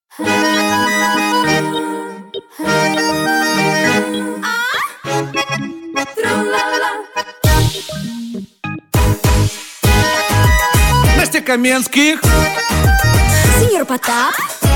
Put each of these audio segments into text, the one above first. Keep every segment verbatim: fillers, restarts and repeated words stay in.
Настя Каменских, Сеньор Потап.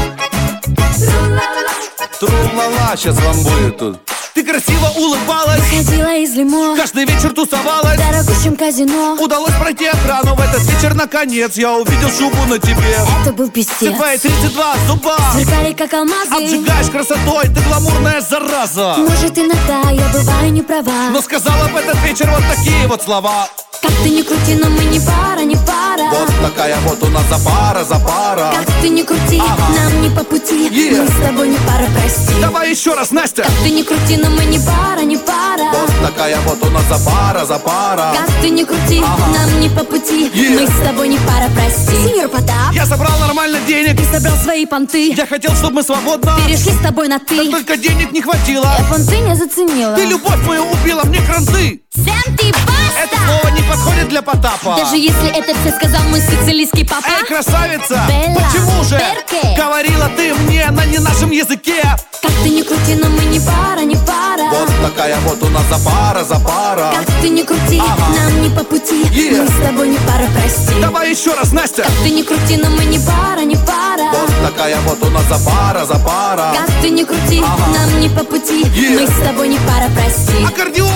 Тру-ла-ла, сейчас вам будет тут. Ты красиво улыбалась, Выходила из лимо, каждый вечер тусовалась. в дорогущем казино. Удалось пройти охрану в этот вечер. Наконец я увидел шубу на тебе. Это был пиздец. Все твои тридцать два зуба Сверкали как алмазы. обжигаешь красотой, ты гламурная зараза. Может, иногда я бываю не права, Но сказала в этот вечер вот такие вот слова. как ты не крути, но мы не пара, не пара. Вот такая вот у нас за пара, за пара. Как ты не крути, Ага. нам не по пути. Yeah. Мы с тобой не пара, прости. Давай еще раз, Настя. Как ты не крути, но мы не пара, не пара. Вот такая вот у нас за пара, за пара. Как ты не крути, Ага. нам не по пути. Yeah. Мы с тобой не пара, прости. Сеньор Потап, Я собрал нормально денег, ты собрал свои понты. я хотел, чтобы мы свободно. Перешли с тобой на ты. Только денег не хватило. Я понты не заценила. Ты любовь мою убила, мне кранты. Сэм, ты Это баста! слово не подходит для Потапа. Даже если это все сказал мой сицилийский папа. Эй, красавица, Белла, почему же перке? говорила ты мне на не нашем языке? Как ты не крути, но мы не пара, не пара. Вот такая вот у нас за пара, за пара. Как ты не крути, Ага. нам не по пути. Yeah. Мы с тобой не пара, прости. Давай еще раз, Настя. Как ты не крути, но мы не пара, не пара. Вот такая вот у нас за пара, за пара. Как ты не крути, Ага. нам не по пути. Yeah. Мы с тобой не пара, прости. Аккордеон!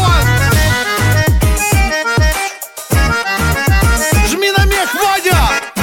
Жми на мех, Водя!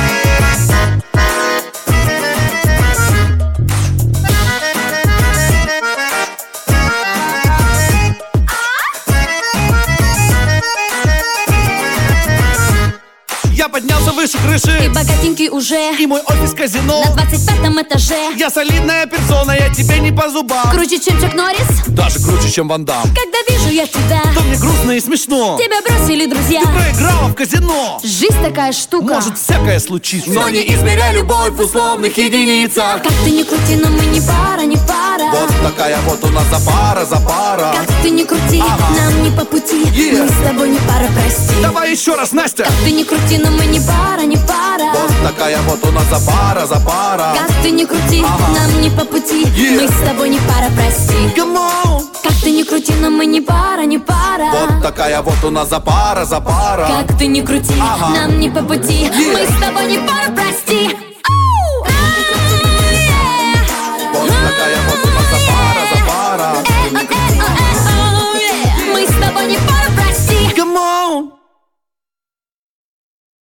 Я поднялся выше Ты крыши, богатенький уже и мой офис казино. на двадцать пятом этаже. Я солидная персона, я тебе не по зубам. Круче, чем Чак Норрис. Даже круче, чем Ван Дам. Когда вижу я тебя, То мне грустно и смешно. тебя бросили друзья. Ты проиграла в казино. Жизнь такая штука. Может всякое случиться, Но не измеряй любовь в условных единицах. Как ты не крути, но мы не пара, не пара. Вот такая вот у нас за пара, за пара. Как ты не крути, Ага. нам не по пути. Yeah. Мы с тобой не пара, прости. Давай еще раз, Настя. Как ты не крути, но мы не пара, не пара. Вот такая вот у нас за пара, за пара. Как ты не крути, Ага. нам не по пути. Yeah. Мы с тобой не пара, прости. Come on. Как ты не крути, но мы не пара, не пара. Вот такая вот у нас за пара, за пара. Как ты не крути, Ага. нам не по пути. Yeah. Мы с тобой не пара, прости.